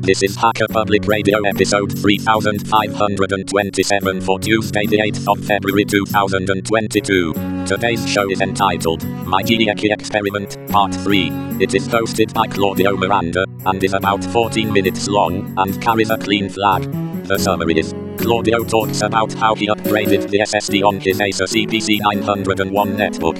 This is Hacker Public Radio episode 3527 for Tuesday the 8th of February 2022. Today's show is entitled My Geniac Experiment, Part 3. It is hosted by Claudio Miranda, and is about 14 minutes long, and carries a clean flag. The summary is, Claudio talks about how he upgraded the SSD on his Asus EPC 901 netbook.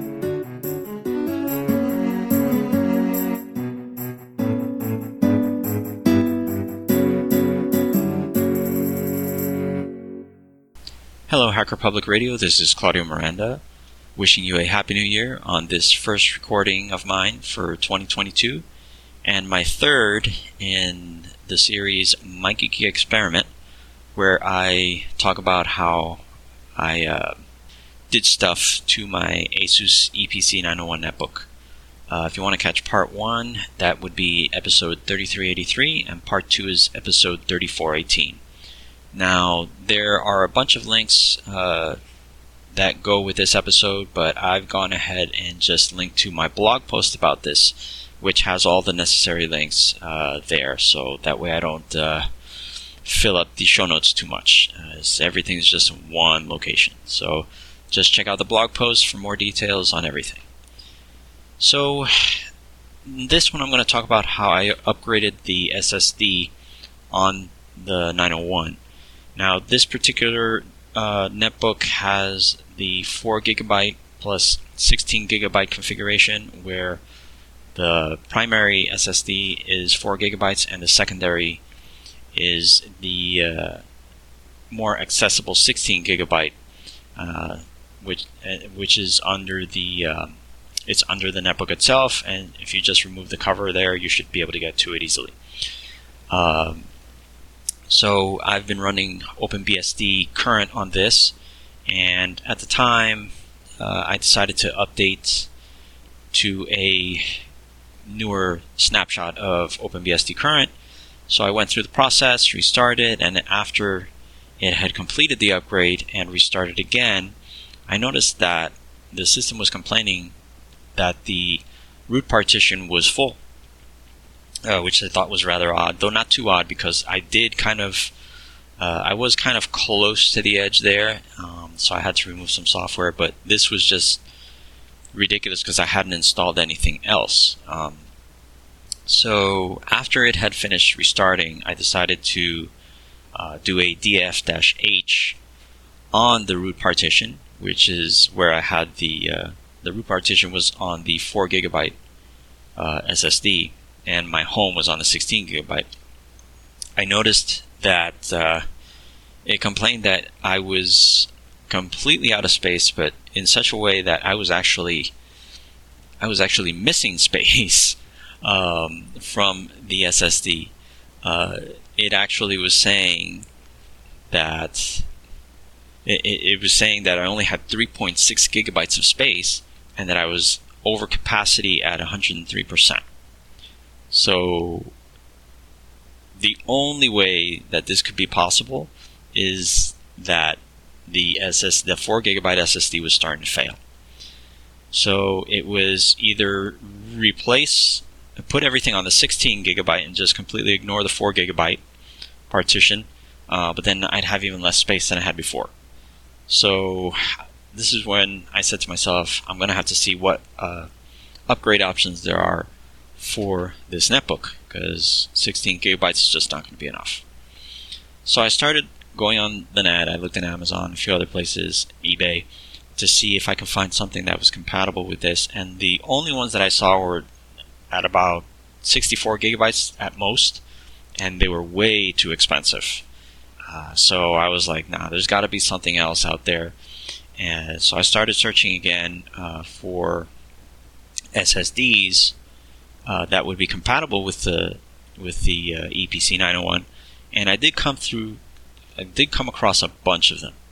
Hello, Hacker Public Radio. This is Claudio Miranda, wishing you a Happy New Year on this first recording of mine for 2022, and my third in the series My Geeky Experiment, where I talk about how I did stuff to my Asus EPC 901 netbook. If you want to catch part 1, that would be episode 3383, and part 2 is episode 3418. Now, there are a bunch of links that go with this episode, but I've gone ahead and just linked to my blog post about this, which has all the necessary links there, so that way I don't fill up the show notes too much. Everything's just in one location. So just check out the blog post for more details on everything. So this one I'm going to talk about how I upgraded the SSD on the 901. Now, this particular netbook has the 4GB plus 16GB configuration, where the primary SSD is 4GB and the secondary is the more accessible 16GB, which is under the it's under the netbook itself, and if you just remove the cover there, you should be able to get to it easily. So I've been running OpenBSD current on this, and at the time I decided to update to a newer snapshot of OpenBSD current. So I went through the process, restarted, and after it had completed the upgrade and restarted again, I noticed that the system was complaining that the root partition was full. Which I thought was rather odd, though not too odd, because I was kind of close to the edge there, so I had to remove some software, but this was just ridiculous because I hadn't installed anything else. So after it had finished restarting, I decided to do a df-h on the root partition, which is where I had the root partition was on the 4GB SSD, and my home was on the 16GB. I noticed that it complained that I was completely out of space, but in such a way that I was actually missing space from the SSD. It actually was saying that it was saying that I only had 3.6 gigabytes of space, and that I was over capacity at 103%. So the only way that this could be possible is that the 4GB SSD was starting to fail. So it was either put everything on the 16GB and just completely ignore the 4GB partition, but then I'd have even less space than I had before. So this is when I said to myself, I'm going to have to see what upgrade options there are for this netbook, because 16 gigabytes is just not going to be enough. So I started going on the net. I looked at Amazon, a few other places, eBay, to see if I could find something that was compatible with this, and the only ones that I saw were at about 64 gigabytes at most, and they were way too expensive. So I was like, nah, there's got to be something else out there. And so I started searching again for SSDs that would be compatible with the EPC 901, and I did come across a bunch of them,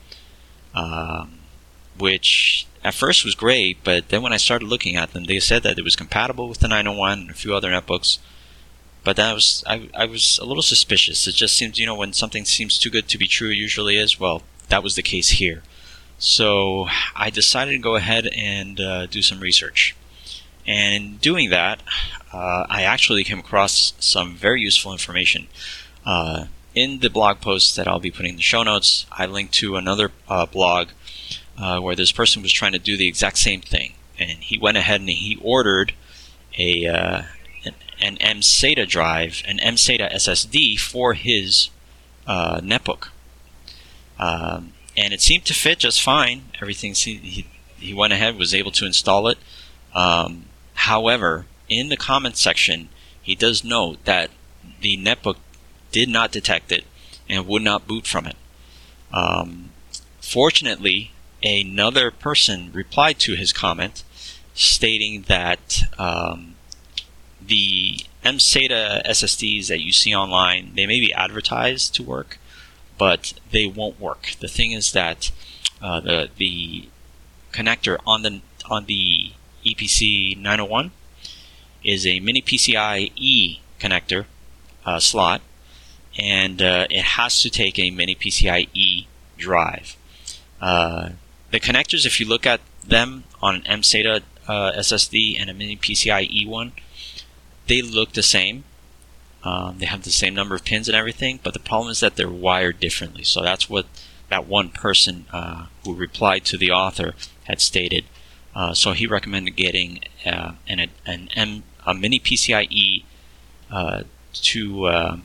which at first was great, but then when I started looking at them, they said that it was compatible with the 901 and a few other netbooks. But I was a little suspicious. It just seems, when something seems too good to be true, it usually is. Well, that was the case here. So I decided to go ahead and do some research. And in doing that, I actually came across some very useful information. In the blog post that I'll be putting in the show notes, I linked to another blog where this person was trying to do the exact same thing. And he went ahead and he ordered an mSATA drive, an mSATA SSD for his netbook. And it seemed to fit just fine. Everything he went ahead, was able to install it. However, in the comments section, he does note that the netbook did not detect it and would not boot from it. Fortunately, another person replied to his comment stating that the mSATA SSDs that you see online, they may be advertised to work, but they won't work. The thing is that the connector on the EPC 901 is a mini PCIe connector slot, and it has to take a mini PCIe drive. The connectors, if you look at them on an mSATA SSD and a mini PCIe one, they look the same. They have the same number of pins and everything, but the problem is that they're wired differently. So that's what that one person who replied to the author had stated. So he recommended getting a mini PCIe to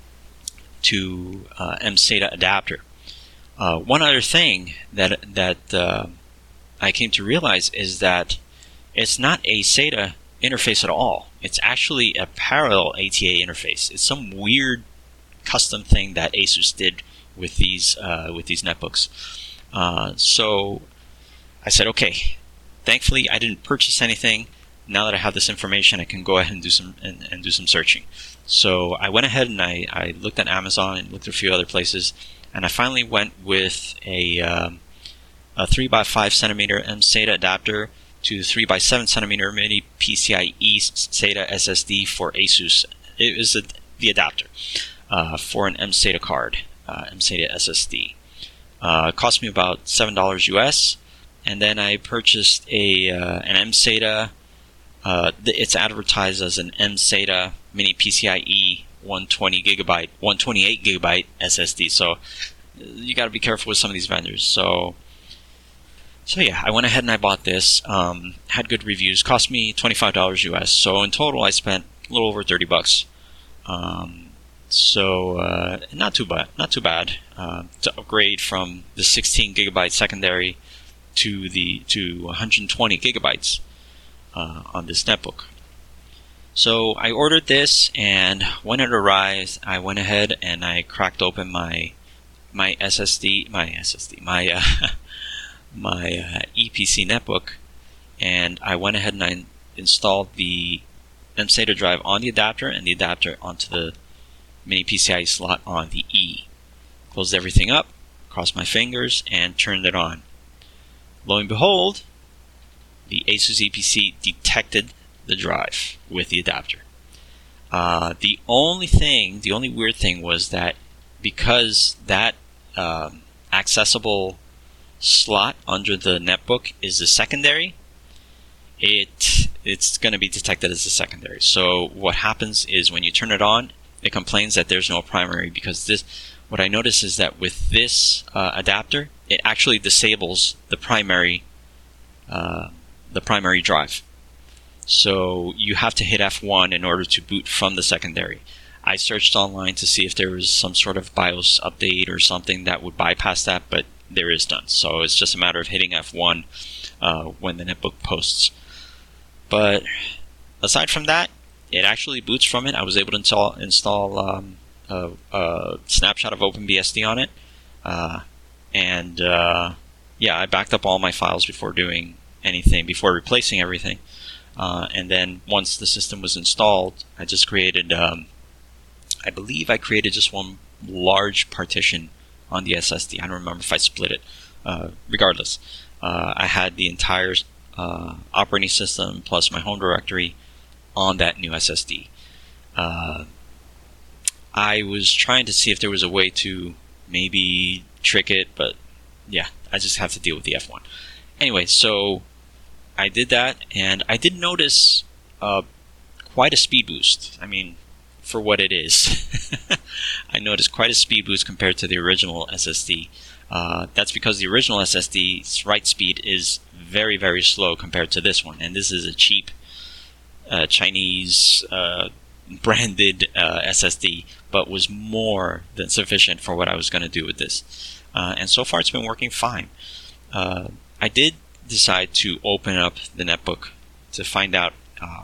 mSATA adapter. One other thing that I came to realize is that it's not a SATA interface at all. It's actually a parallel ATA interface. It's some weird custom thing that Asus did with these netbooks. So I said, okay. Thankfully, I didn't purchase anything. Now that I have this information, I can go ahead and do some searching. So I went ahead and I looked at Amazon and looked at a few other places, and I finally went with a 3x5 centimeter mSATA adapter to 3x7 centimeter mini PCIe SATA SSD for Asus. It was the adapter for an mSATA card, mSATA SSD. It cost me about $7 US. And then I purchased an mSATA. It's advertised as an mSATA mini PCIe 128 gigabyte SSD. So you got to be careful with some of these vendors. So yeah, I went ahead and I bought this. Had good reviews. Cost me $25 US. So in total, I spent a little over $30. Not too bad. To upgrade from the 16 gigabyte secondary to 120 gigabytes on this netbook. So I ordered this, and when it arrived, I went ahead and I cracked open my EPC netbook, and I went ahead and I installed the mSATA drive on the adapter and the adapter onto the mini PCIe slot on the E. Closed everything up, crossed my fingers, and turned it on. Lo and behold, the Asus EPC detected the drive with the adapter. The only weird thing was that because that accessible slot under the netbook is the secondary, it's going to be detected as a secondary. So what happens is when you turn it on, it complains that there's no primary, because what I noticed is that with this adapter, it actually disables the primary drive. So you have to hit F1 in order to boot from the secondary. I searched online to see if there was some sort of BIOS update or something that would bypass that, but there is none. So it's just a matter of hitting F1 when the netbook posts. But aside from that, it actually boots from it. I was able to install a snapshot of OpenBSD on it. I backed up all my files before doing anything, before replacing everything. And then once the system was installed, I just created, I believe I created just one large partition on the SSD. I don't remember if I split it. Regardless, I had the entire operating system plus my home directory on that new SSD. I was trying to see if there was a way to maybe trick it, but yeah, I just have to deal with the F1. Anyway, so I did that, and I did notice quite a speed boost. I mean, for what it is. I noticed quite a speed boost compared to the original SSD. That's because the original SSD's write speed is very, very slow compared to this one. And this is a cheap Chinese branded SSD, but was more than sufficient for what I was going to do with this. And so far it's been working fine. I did decide to open up the netbook to find out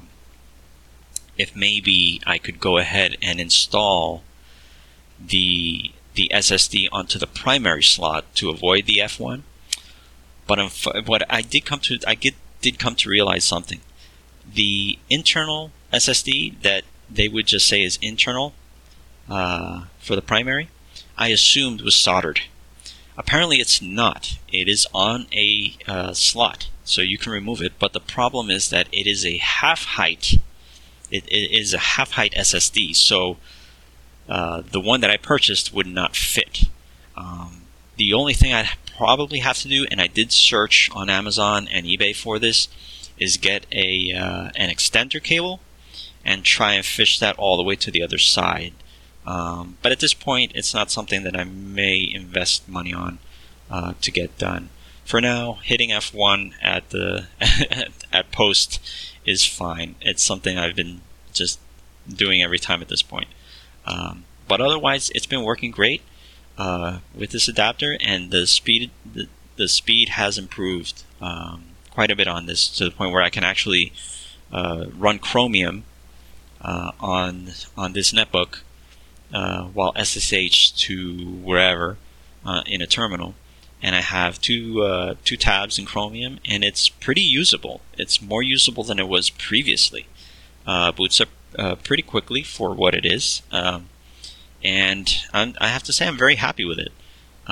if maybe I could go ahead and install the SSD onto the primary slot to avoid the F1. But what I did come to realize something. The internal SSD that they would just say is internal for the primary, I assumed was soldered. Apparently it's not. It is on a slot, so you can remove it. But the problem is that it is a half-height. It is a half-height SSD, so the one that I purchased would not fit. The only thing I'd probably have to do, and I did search on Amazon and eBay for this, is get an extender cable and try and fish that all the way to the other side. But at this point, it's not something that I may invest money on to get done. For now, hitting F1 at the at post is fine. It's something I've been just doing every time at this point. But otherwise, it's been working great with this adapter, and the speed has improved quite a bit on this, to the point where I can actually run Chromium on this netbook while SSH to wherever in a terminal. And I have two tabs in Chromium, and it's pretty usable. It's more usable than it was previously. Boots up pretty quickly for what it is, and I have to say I'm very happy with it.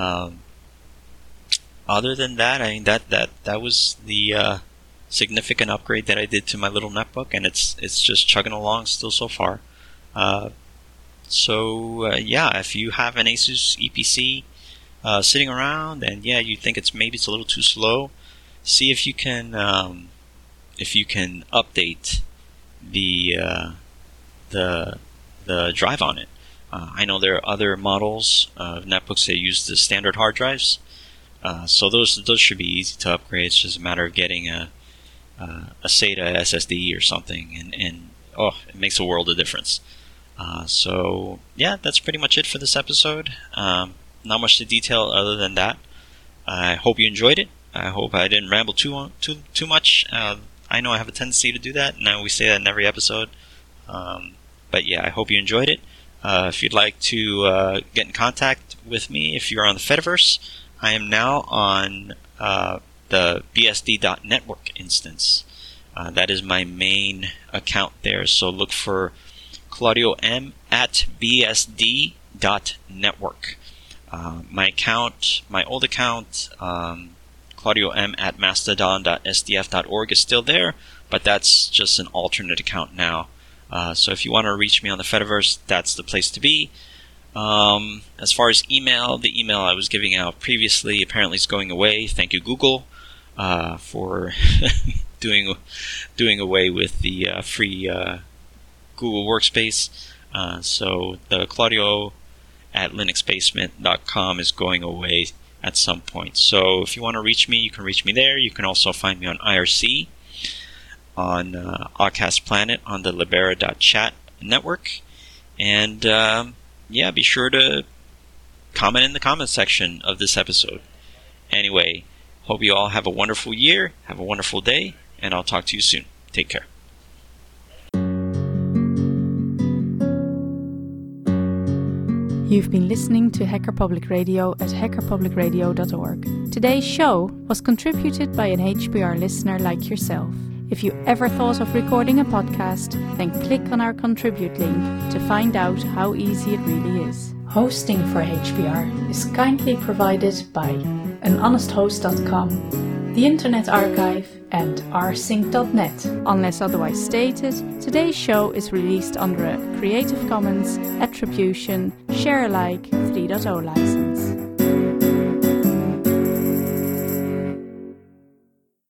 Other than that, I mean that was the significant upgrade that I did to my little netbook, and it's just chugging along still so far. So if you have an Asus EPC sitting around, and you think it's a little too slow, see if you can update the drive on it. I know there are other models of netbooks that use the standard hard drives, so those should be easy to upgrade. It's just a matter of getting a SATA SSD or something, and it makes a world of difference. So that's pretty much it for this episode. Not much to detail other than that. I hope you enjoyed it. I hope I didn't ramble too much. I know I have a tendency to do that. Now we say that in every episode. But I hope you enjoyed it. If you'd like to get in contact with me, if you're on the Fediverse, I am now on the BSD.network instance. That is my main account there. So look for Claudio M at BSD.network. My old account, Claudio M at mastodon.sdf.org, is still there, but that's just an alternate account now. So if you want to reach me on the Fediverse, that's the place to be. As far as email, the email I was giving out previously apparently is going away. Thank you, Google, for doing away with the free Google Workspace. So the Claudio at linuxbasement.com is going away at some point. So if you want to reach me, you can reach me there. You can also find me on IRC, on Oddcast Planet, on the libera.chat network. And be sure to comment in the comment section of this episode. Anyway, hope you all have a wonderful year, have a wonderful day, and I'll talk to you soon. Take care. You've been listening to Hacker Public Radio at hackerpublicradio.org. Today's show was contributed by an HPR listener like yourself. If you ever thought of recording a podcast, then click on our contribute link to find out how easy it really is. Hosting for HPR is kindly provided by anhonesthost.com, the Internet Archive, and rsync.net. Unless otherwise stated, today's show is released under a Creative Commons Attribution Share Alike 3.0 license.